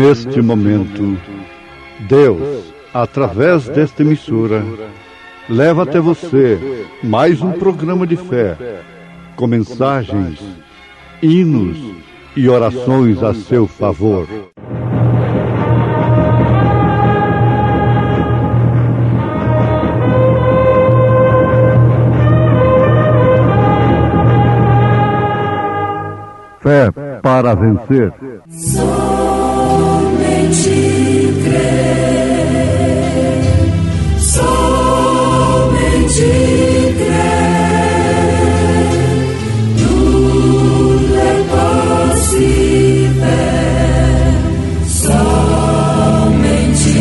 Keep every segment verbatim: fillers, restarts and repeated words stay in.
Neste momento, Deus, através desta emissora, leva até você mais um programa de fé, com mensagens, hinos e orações a seu favor. Fé para vencer. Somente crer, somente crer, tudo é possível, somente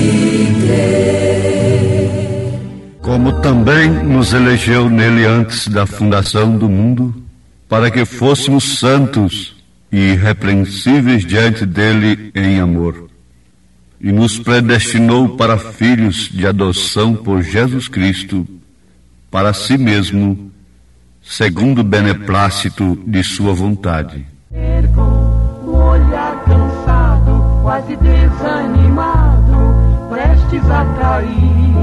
crer. Como também nos elegeu nele antes da fundação do mundo, para que fôssemos santos e irrepreensíveis diante dele em amor, e nos predestinou para filhos de adoção por Jesus Cristo, para si mesmo, segundo o beneplácito de sua vontade. Ergo o olhar cansado, quase desanimado, prestes a cair.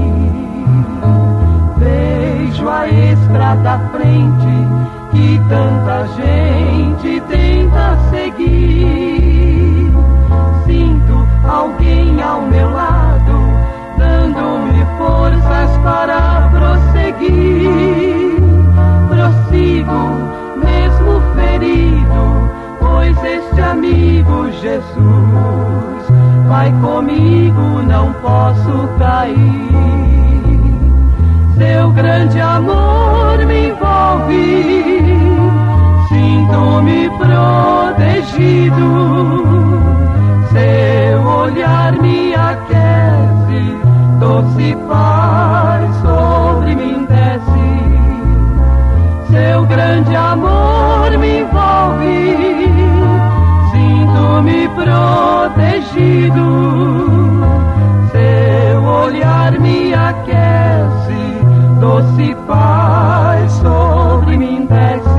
Vejo a estrada à frente que tanta gente tenta seguir. Sinto alguém ao meu lado, dando-me forças para prosseguir. Prossigo, mesmo ferido, pois este amigo Jesus vai comigo, não posso cair. Seu grande amor me envolve, sinto-me protegido. Seu olhar me aquece, doce paz sobre mim desce. Seu grande amor me envolve, sinto-me protegido. Seu olhar me aquece, doce paz sobre mim desce.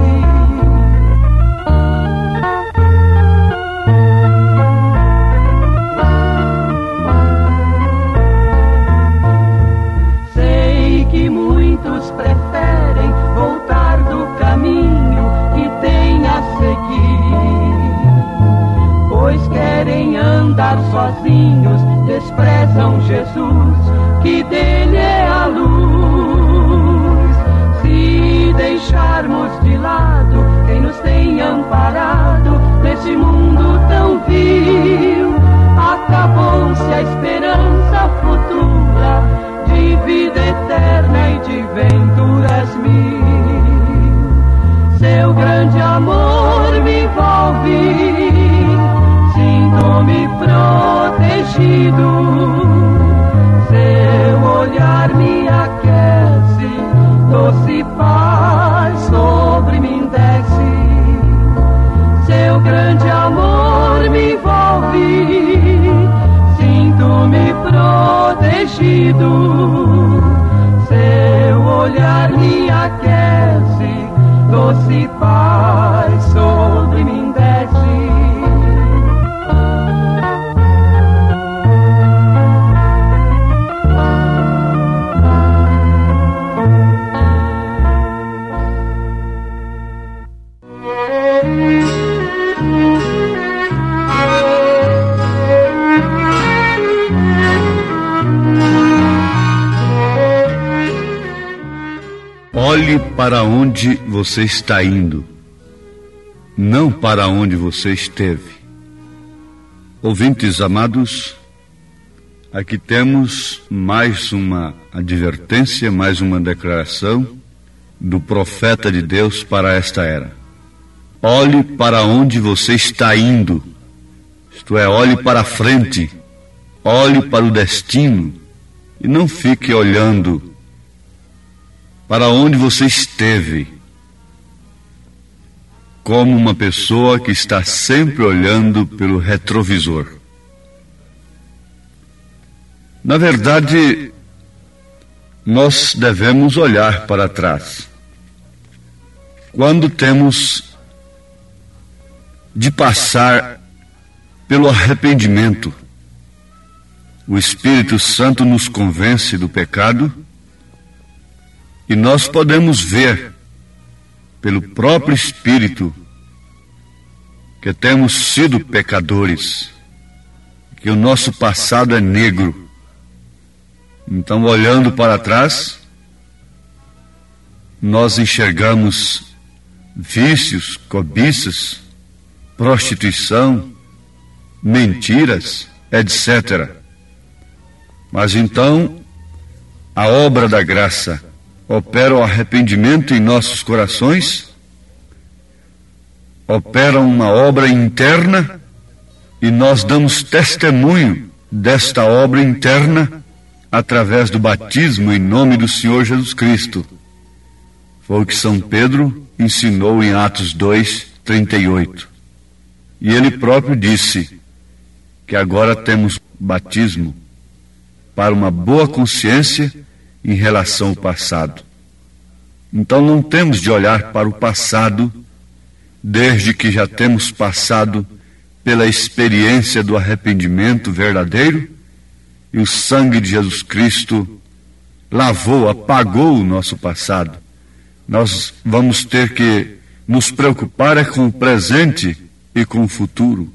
Sei que muitos preferem voltar do caminho que têm a seguir, pois querem andar sozinhos, desprezam Jesus, que dele é a luz. Se deixarmos de lado quem nos tem amparado neste mundo tão vil, acabou-se a esperança futura de vida eterna e de venturas mil. Seu grande amor me envolve, sinto-me protegido. Seu olhar me aquece, doce paz sobre mim desce. Seu grande amor me envolve, sinto-me protegido. Seu olhar me aquece, doce paz sobre mim desce. Olhe para onde você está indo, não para onde você esteve. Ouvintes amados, aqui temos mais uma advertência, mais uma declaração do profeta de Deus para esta era. Olhe para onde você está indo, isto é, olhe para a frente, olhe para o destino e não fique olhando para onde você esteve, como uma pessoa que está sempre olhando pelo retrovisor. Na verdade, nós devemos olhar para trás. Quando temos de passar pelo arrependimento, o Espírito Santo nos convence do pecado e nós podemos ver, pelo próprio Espírito, que temos sido pecadores, que o nosso passado é negro. Então, olhando para trás, nós enxergamos vícios, cobiças, prostituição, mentiras, etcétera. Mas então, a obra da graça opera o arrependimento em nossos corações, opera uma obra interna, e nós damos testemunho desta obra interna através do batismo em nome do Senhor Jesus Cristo. Foi o que São Pedro ensinou em Atos dois, trinta e oito. E ele próprio disse que agora temos batismo para uma boa consciência em relação ao passado. Então não temos de olhar para o passado, desde que já temos passado pela experiência do arrependimento verdadeiro, e o sangue de Jesus Cristo lavou, apagou o nosso passado. Nós vamos ter que nos preocupar é com o presente e com o futuro.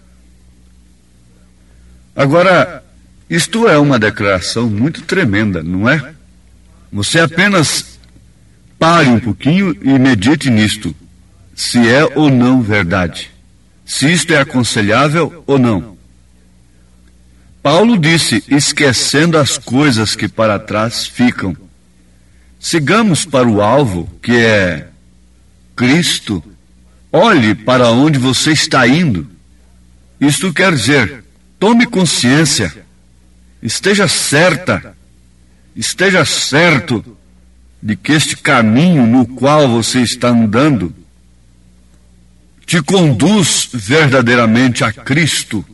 Agora, isto é uma declaração muito tremenda, não é? Você apenas pare um pouquinho e medite nisto, se é ou não verdade, se isto é aconselhável ou não. Paulo disse, esquecendo as coisas que para trás ficam, sigamos para o alvo, que é Cristo. Olhe para onde você está indo. Isto quer dizer, tome consciência, esteja certa, esteja certo de que este caminho no qual você está andando te conduz verdadeiramente a Cristo.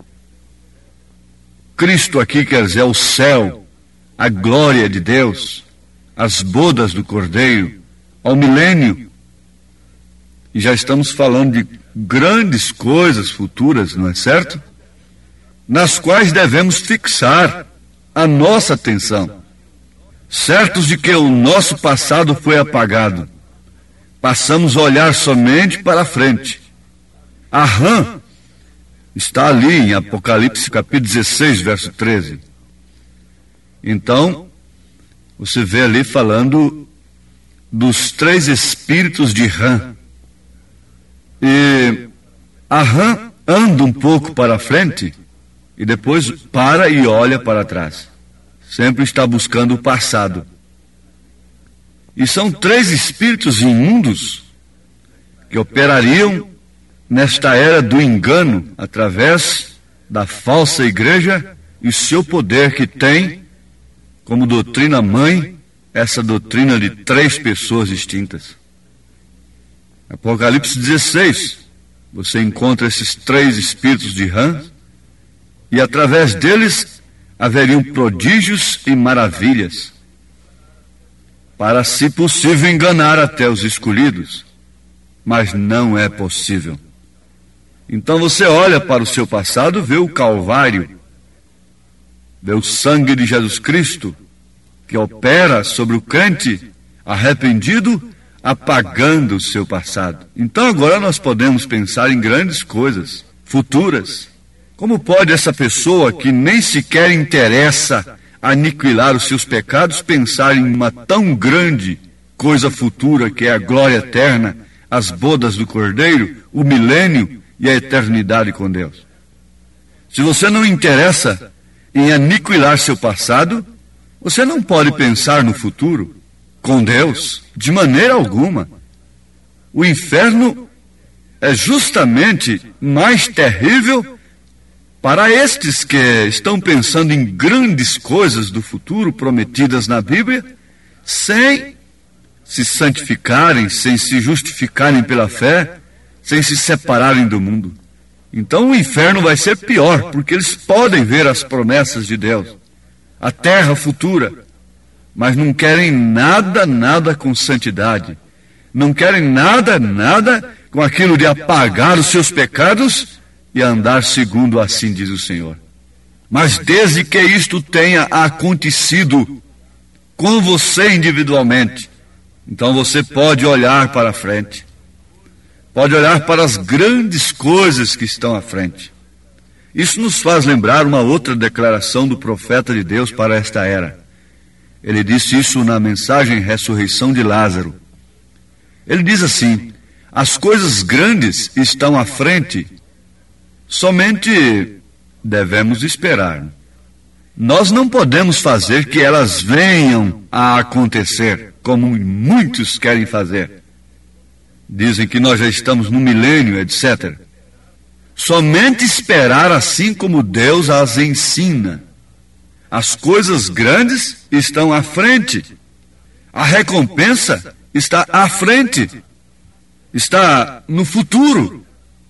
Cristo aqui quer dizer o céu, a glória de Deus, as bodas do Cordeiro, ao milênio. E já estamos falando de grandes coisas futuras, não é certo? Nas quais devemos fixar a nossa atenção, certos de que o nosso passado foi apagado. Passamos a olhar somente para a frente. A rã está ali em Apocalipse capítulo dezesseis, verso treze. Então, você vê ali falando dos três espíritos de rã. E a rã anda um pouco para a frente e depois para e olha para trás. Sempre está buscando o passado. E são três espíritos imundos que operariam nesta era do engano, através da falsa igreja e o seu poder que tem como doutrina mãe, essa doutrina de três pessoas distintas. Apocalipse dezesseis, você encontra esses três espíritos de rã, e através deles haveriam prodígios e maravilhas, para, se possível, enganar até os escolhidos, mas não é possível. Então você olha para o seu passado, vê o Calvário, vê o sangue de Jesus Cristo, que opera sobre o crente arrependido, apagando o seu passado. Então agora nós podemos pensar em grandes coisas futuras. Como pode essa pessoa que nem sequer interessa aniquilar os seus pecados pensar em uma tão grande coisa futura, que é a glória eterna, as bodas do Cordeiro, o milênio e a eternidade com Deus? Se você não interessa em aniquilar seu passado, você não pode pensar no futuro com Deus, de maneira alguma. O inferno é justamente mais terrível para estes que estão pensando em grandes coisas do futuro prometidas na Bíblia, sem se santificarem, sem se justificarem pela fé, sem se separarem do mundo. Então o inferno vai ser pior, porque eles podem ver as promessas de Deus, a terra futura, mas não querem nada, nada com santidade, não querem nada, nada com aquilo de apagar os seus pecados e andar segundo assim diz o Senhor. Mas desde que isto tenha acontecido com você individualmente, então você pode olhar para frente, pode olhar para as grandes coisas que estão à frente. Isso nos faz lembrar uma outra declaração do profeta de Deus para esta era. Ele disse isso na mensagem Ressurreição de Lázaro. Ele diz assim: as coisas grandes estão à frente, somente devemos esperar. Nós não podemos fazer que elas venham a acontecer, como muitos querem fazer. Dizem que nós já estamos no milênio, etcétera. Somente esperar assim como Deus as ensina. As coisas grandes estão à frente. A recompensa está à frente. Está no futuro.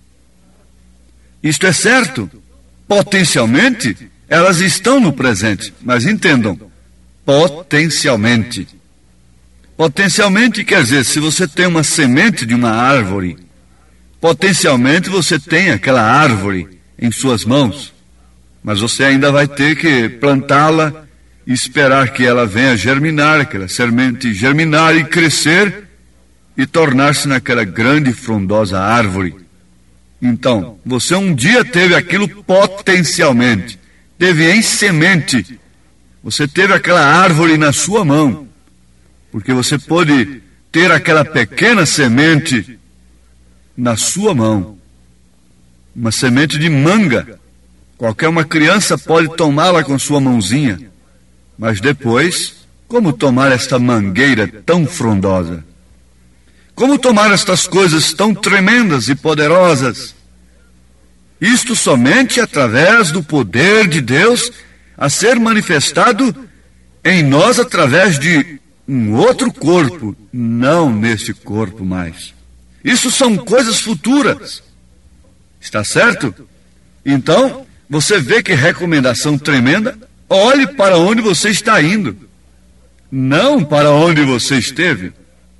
Isto é certo. Potencialmente, elas estão no presente. Mas entendam, potencialmente. Potencialmente quer dizer, se você tem uma semente de uma árvore, potencialmente você tem aquela árvore em suas mãos. Mas você ainda vai ter que plantá-la e esperar que ela venha germinar, aquela semente germinar e crescer e tornar-se naquela grande e frondosa árvore. Então, você um dia teve aquilo potencialmente, teve em semente, você teve aquela árvore na sua mão, porque você pôde ter aquela pequena semente na sua mão, uma semente de manga. Qualquer uma criança pode tomá-la com sua mãozinha, mas depois, como tomar esta mangueira tão frondosa? Como tomar estas coisas tão tremendas e poderosas? Isto somente através do poder de Deus a ser manifestado em nós através de um outro corpo, não neste corpo mais. Isso são coisas futuras. Está certo? Então, você vê que recomendação tremenda? Olhe para onde você está indo, não para onde você esteve.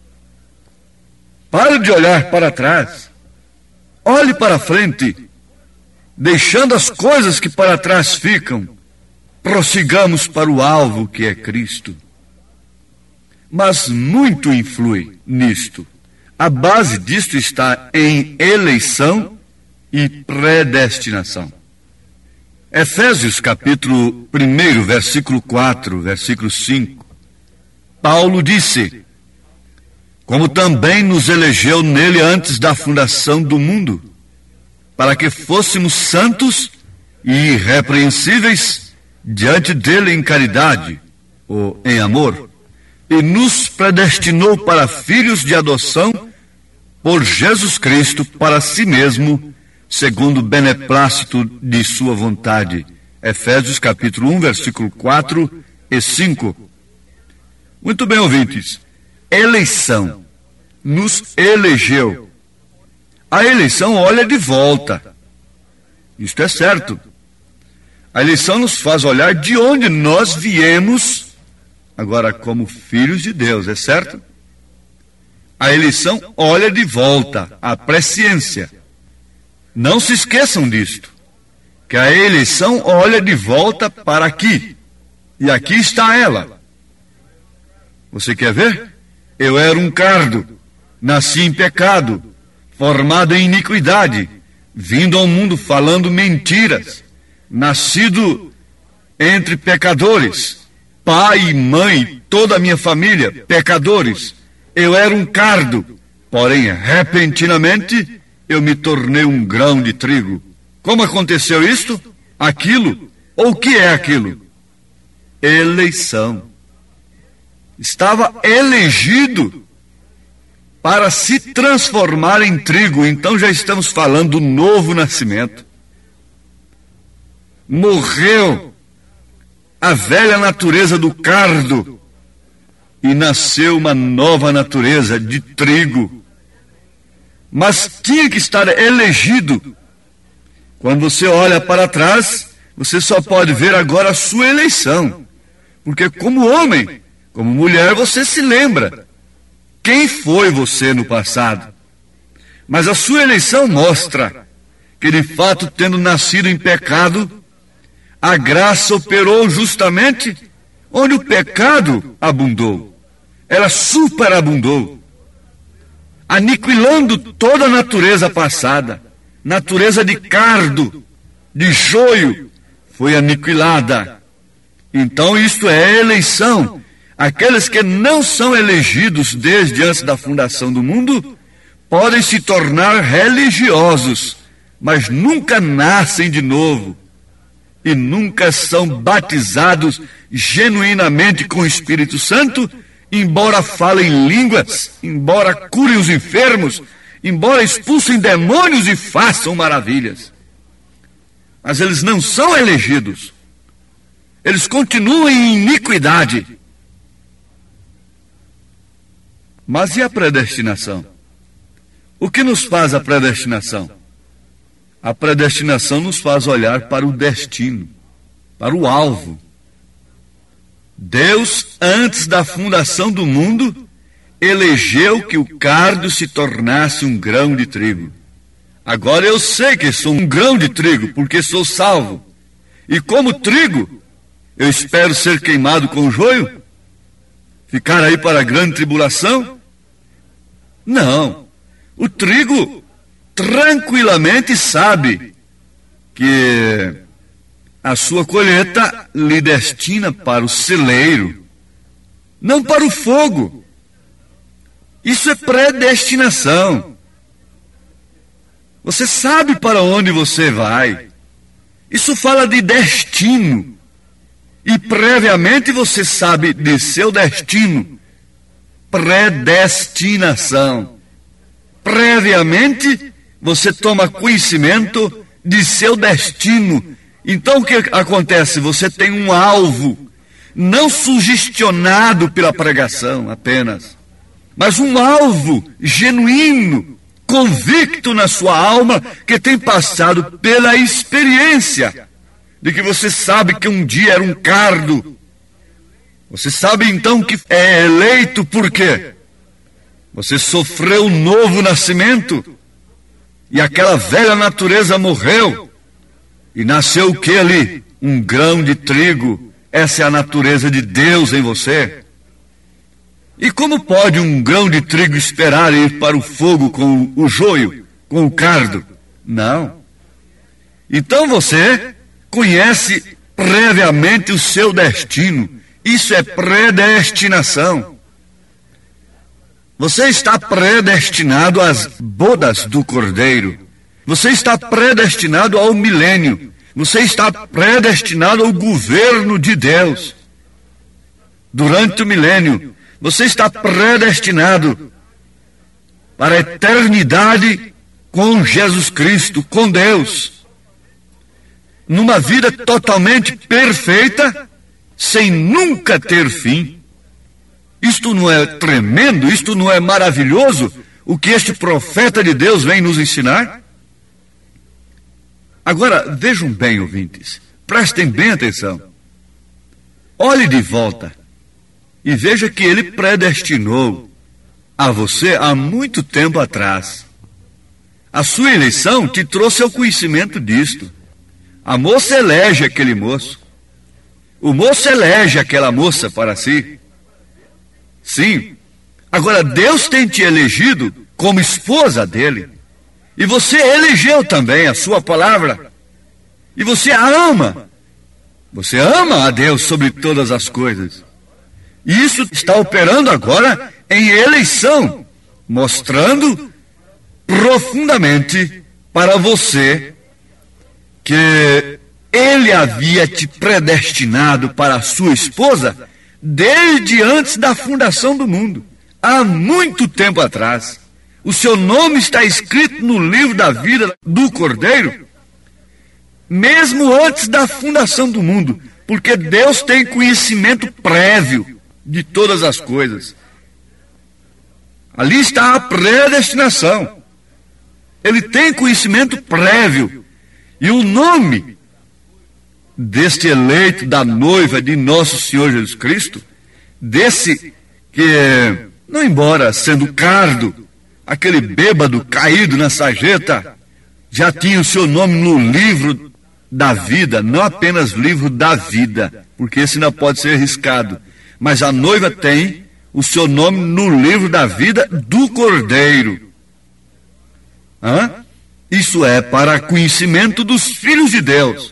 Pare de olhar para trás. Olhe para frente. Deixando as coisas que para trás ficam, prossigamos para o alvo que é Cristo. Mas muito influi nisto. A base disto está em eleição e predestinação. Efésios capítulo um, versículo quatro, versículo cinco. Paulo disse: como também nos elegeu nele antes da fundação do mundo, para que fôssemos santos e irrepreensíveis diante dele em caridade, ou em amor, e nos predestinou para filhos de adoção por Jesus Cristo para si mesmo, segundo o beneplácito de sua vontade. Efésios capítulo um, versículo quatro e cinco. Muito bem, ouvintes. Eleição. Nos elegeu. A eleição olha de volta. Isto é certo. A eleição nos faz olhar de onde nós viemos, agora como filhos de Deus, é certo? A eleição olha de volta, a presciência. Não se esqueçam disto, que a eleição olha de volta para aqui, e aqui está ela. Você quer ver? Eu era um cardo, nasci em pecado, formado em iniquidade, vindo ao mundo falando mentiras, nascido entre pecadores, pai e mãe, toda a minha família, pecadores. Eu era um cardo, porém, repentinamente, eu me tornei um grão de trigo. Como aconteceu isto? Aquilo. Ou o que é aquilo? Eleição. Estava elegido para se transformar em trigo. Então já estamos falando do novo nascimento. Morreu a velha natureza do cardo e nasceu uma nova natureza de trigo. Mas tinha que estar elegido. Quando você olha para trás, você só pode ver agora a sua eleição. Porque como homem, como mulher, você se lembra quem foi você no passado. Mas a sua eleição mostra que, de fato, tendo nascido em pecado, a graça operou justamente onde o pecado abundou. Ela superabundou, aniquilando toda a natureza passada. Natureza de cardo, de joio, foi aniquilada. Então isto é eleição. Aqueles que não são elegidos desde antes da fundação do mundo podem se tornar religiosos, mas nunca nascem de novo e nunca são batizados genuinamente com o Espírito Santo, embora falem línguas, embora curem os enfermos, embora expulsem demônios e façam maravilhas. Mas eles não são elegidos. Eles continuam em iniquidade. Mas e a predestinação? O que nos faz a predestinação? A predestinação nos faz olhar para o destino, para o alvo. Deus, antes da fundação do mundo, elegeu que o cardo se tornasse um grão de trigo. Agora eu sei que sou um grão de trigo, porque sou salvo. E como trigo, eu espero ser queimado com joio? Ficar aí para a grande tribulação? Não. O trigo tranquilamente sabe que a sua colheita lhe destina para o celeiro, não para o fogo. Isso é predestinação. Você sabe para onde você vai. Isso fala de destino. E previamente você sabe de seu destino. Predestinação. Previamente você toma conhecimento de seu destino. Então o que acontece? Você tem um alvo, não sugestionado pela pregação apenas, mas um alvo genuíno, convicto na sua alma, que tem passado pela experiência de que você sabe que um dia era um cardo. Você sabe então que é eleito por quê? Você sofreu um novo nascimento e aquela velha natureza morreu e nasceu o que ali? Um grão de trigo. Essa é a natureza de Deus em você. E como pode um grão de trigo esperar ir para o fogo com o joio, com o cardo? Não. Então você conhece previamente o seu destino. Isso é predestinação. Você está predestinado às bodas do Cordeiro. Você está predestinado ao milênio. Você está predestinado ao governo de Deus. Durante o milênio, você está predestinado para a eternidade com Jesus Cristo, com Deus. Numa vida totalmente perfeita, sem nunca ter fim. Isto não é tremendo? Isto não é maravilhoso? O que este profeta de Deus vem nos ensinar? Agora, vejam bem, ouvintes, prestem bem atenção. Olhe de volta e veja que ele predestinou a você há muito tempo atrás. A sua eleição te trouxe ao conhecimento disto. A moça elege aquele moço. O moço elege aquela moça para si. Sim. Agora, Deus tem te elegido como esposa dele. E você elegeu também a sua palavra. E você a ama. Você ama a Deus sobre todas as coisas. E isso está operando agora em eleição, mostrando profundamente para você que ele havia te predestinado para a sua esposa desde antes da fundação do mundo, há muito tempo atrás. O seu nome está escrito no livro da vida do Cordeiro, mesmo antes da fundação do mundo, porque Deus tem conhecimento prévio de todas as coisas. Ali está a predestinação. Ele tem conhecimento prévio. E o nome deste eleito da noiva de nosso Senhor Jesus Cristo, desse que, não embora sendo cardo, aquele bêbado caído na sarjeta, já tinha o seu nome no livro da vida, não apenas livro da vida, porque esse não pode ser arriscado, mas a noiva tem o seu nome no livro da vida do Cordeiro. Hã? Isso é para conhecimento dos filhos de Deus.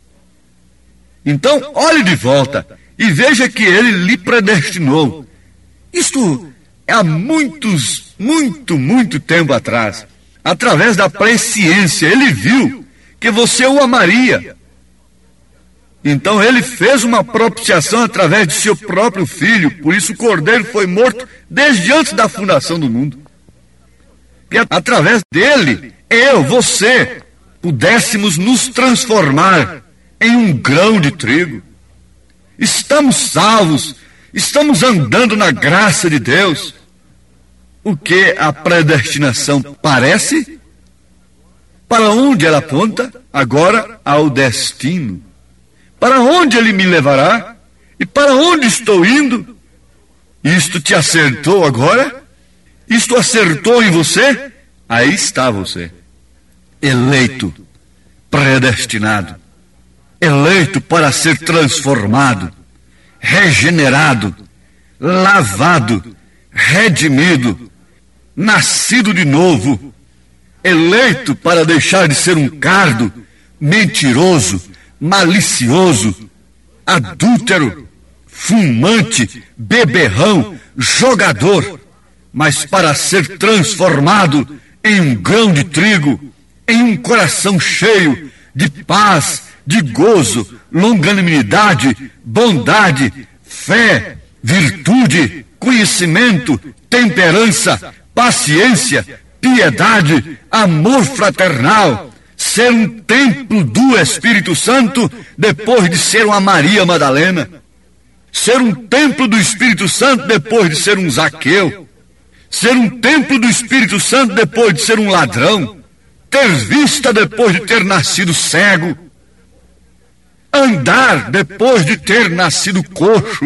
Então, olhe de volta e veja que ele lhe predestinou. Isto é há muitos, muito, muito tempo atrás. Através da presciência, ele viu que você o amaria. Então ele fez uma propiciação através de seu próprio filho. Por isso o Cordeiro foi morto desde antes da fundação do mundo. Que através dele, eu, você, pudéssemos nos transformar em um grão de trigo. Estamos salvos, estamos andando na graça de Deus. O que a predestinação parece? Para onde ela aponta? Agora ao destino. Para onde ele me levará? E para onde estou indo? Isto te acertou agora? Isto acertou em você? Aí está você, eleito, predestinado, eleito para ser transformado, regenerado, lavado, redimido, nascido de novo, eleito para deixar de ser um cardo, mentiroso, malicioso, adúltero, fumante, beberrão, jogador, mas para ser transformado em um grão de trigo, em um coração cheio de paz, de gozo, longanimidade, bondade, fé, virtude, conhecimento, temperança, paciência, piedade, amor fraternal, ser um templo do Espírito Santo depois de ser uma Maria Madalena, ser um templo do Espírito Santo depois de ser um Zaqueu, ser um templo do Espírito Santo depois de ser um ladrão, ter vista depois de ter nascido cego, andar depois de ter nascido coxo.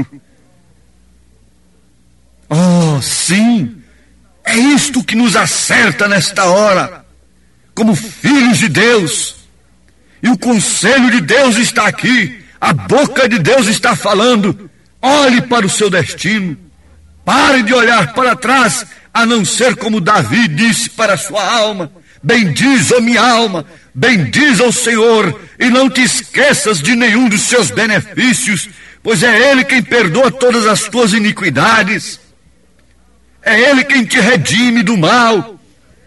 Oh, sim, é isto que nos acerta nesta hora, como filhos de Deus. E o conselho de Deus está aqui, a boca de Deus está falando. Olhe para o seu destino. Pare de olhar para trás, a não ser como Davi disse para a sua alma: bendiz, ó minha alma, bendiz ao Senhor, e não te esqueças de nenhum dos seus benefícios, pois é Ele quem perdoa todas as tuas iniquidades, é Ele quem te redime do mal,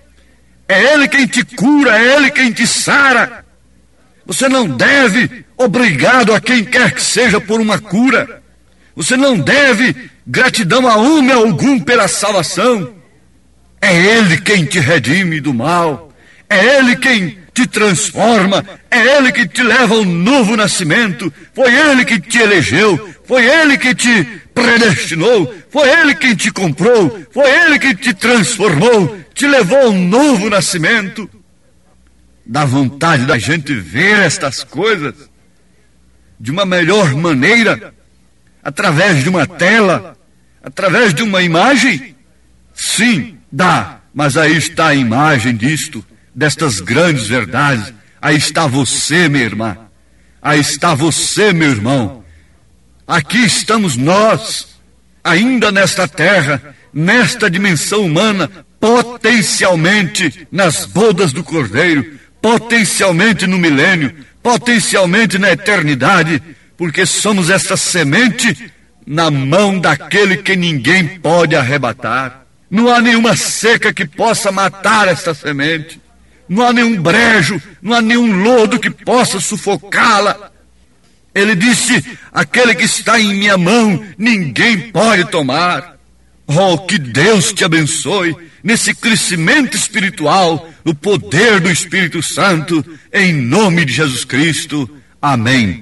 é Ele quem te cura, é Ele quem te sara. Você não deve obrigado a quem quer que seja por uma cura. Você não deve gratidão a homem algum pela salvação. É Ele quem te redime do mal. É Ele quem te transforma. É Ele que te leva ao novo nascimento. Foi Ele que te elegeu. Foi Ele que te predestinou. Foi Ele quem te comprou. Foi Ele que te transformou. Te levou ao novo nascimento. Dá vontade da gente ver estas coisas de uma melhor maneira, através de uma tela, através de uma imagem? Sim, dá, mas aí está a imagem disto, destas grandes verdades. Aí está você, minha irmã, aí está você, meu irmão. Aqui estamos nós, ainda nesta terra, nesta dimensão humana, potencialmente nas bodas do Cordeiro, potencialmente no milênio, potencialmente na eternidade, porque somos esta semente na mão daquele que ninguém pode arrebatar. Não há nenhuma seca que possa matar esta semente, não há nenhum brejo, não há nenhum lodo que possa sufocá-la. Ele disse: aquele que está em minha mão, ninguém pode tomar. Oh, que Deus te abençoe nesse crescimento espiritual, no poder do Espírito Santo, em nome de Jesus Cristo. Amém.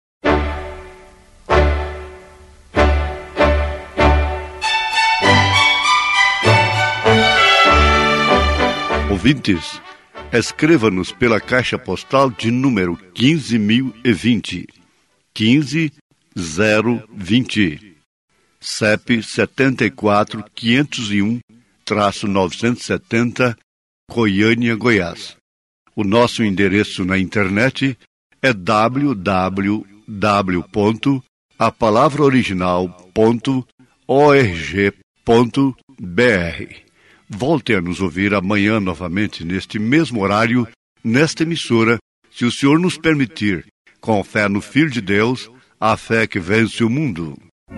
Ouvintes, escreva-nos pela caixa postal de número quinze mil e vinte, quinze zero vinte, C E P setenta e quatro, quinhentos e um, novecentos e setenta, Goiânia, Goiás. O nosso endereço na internet é w w w ponto a palavra original ponto org ponto b r. Volte a nos ouvir amanhã novamente, neste mesmo horário, nesta emissora, se o Senhor nos permitir, com fé no Filho de Deus, a fé que vence o mundo.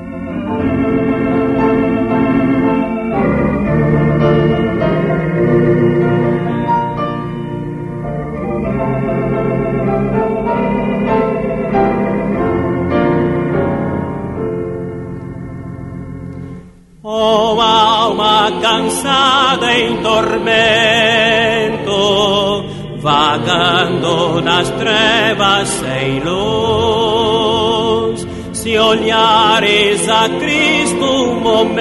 Oh alma cansada em tormento, vagando nas trevas sem luz, se olhares a Cristo um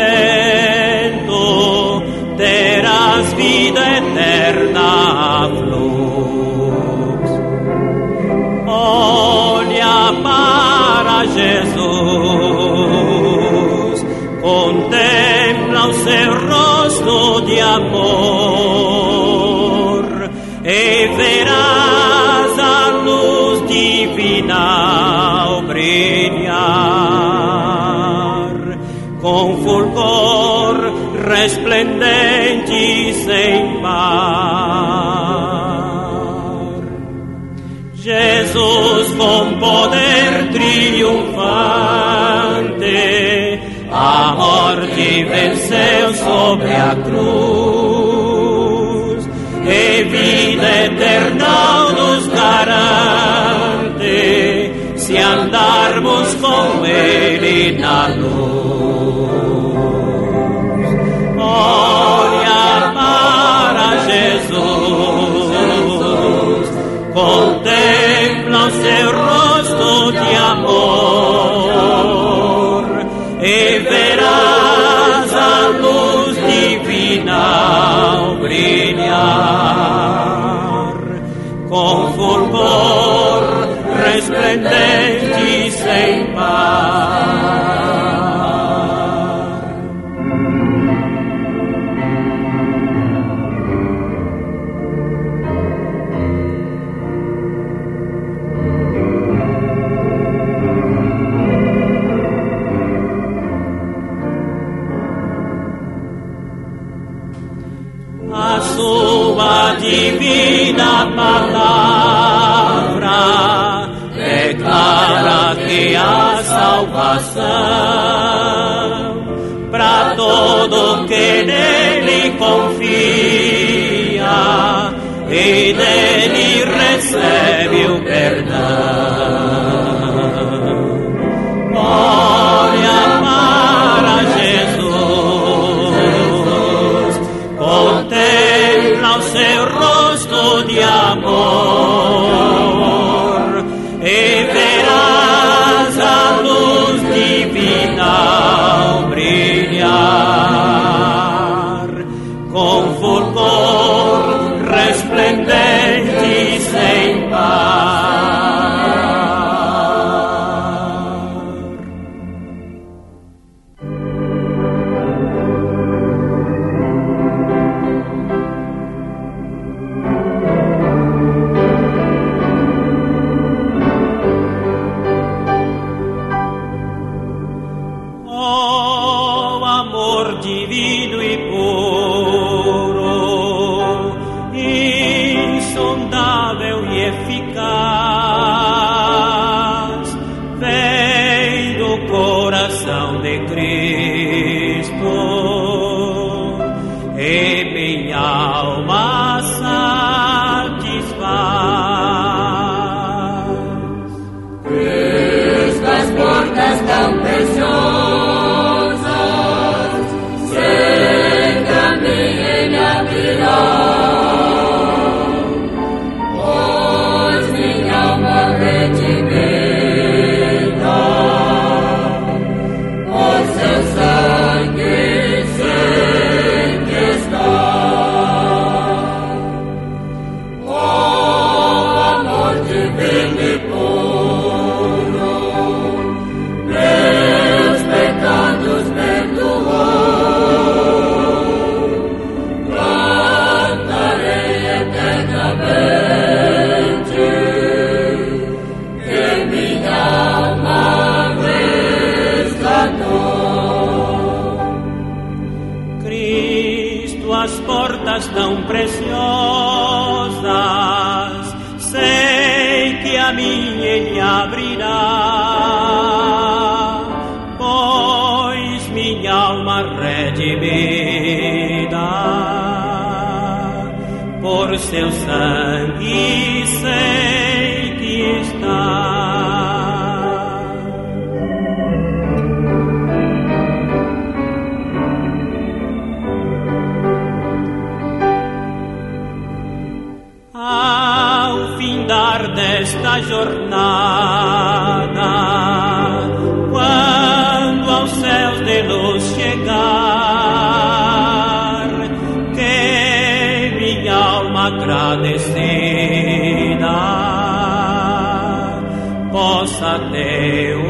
momento, terás vida eterna a luz. Olha para Jesus, contempla o seu rosto de amor e verás a luz divina ao brilhar, com fulgor resplendente sem par. Jesus com poder triunfante a morte venceu sobre a cruz, e vida eterna nos garante, se andarmos com Ele na luz. Olha para Jesus, contempla o seu rosto de amor, e verás a luz divina ao brilhar, com fulgor resplendente sem par. A sua divina palavra declara que há salvação para todo que nele confia e nele recebe o perdão. Olha para Jesus, contempla o seu rosto de amor e verás a luz divina ao brilhar, com fulgor resplendente sem par. Divino e puro, insondável e eficaz, vem do coração de Cristo, e minha alma satisfaz. Cristo, as portas tão preciosas, pois minha alma redimida, o seu sangue sempre está. tuas portas tão preciosas, sei que a mim Ele abrirá, pois minha alma redimida por seu sangue sei que está. Ao findar desta jornada, quando aos céus de luz chegar, que minha alma agradecida possa ter